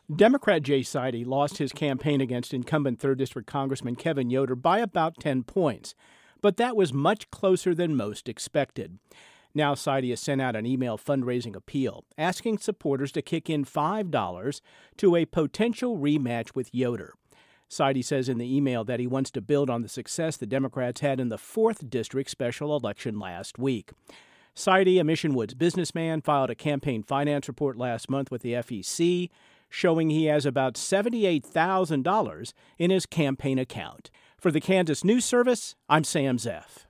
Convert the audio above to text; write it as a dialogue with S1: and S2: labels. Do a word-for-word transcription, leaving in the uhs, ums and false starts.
S1: Democrat Jay Seide lost his campaign against incumbent third District Congressman Kevin Yoder by about ten points, but that was much closer than most expected. Now Seide has sent out an email fundraising appeal asking supporters to kick in five dollars to a potential rematch with Yoder. Seide says in the email that he wants to build on the success the Democrats had in the fourth District special election last week. Seide, a Mission Woods businessman, filed a campaign finance report last month with the F E C, showing he has about seventy-eight thousand dollars in his campaign account. For the Kansas News Service, I'm Sam Zeff.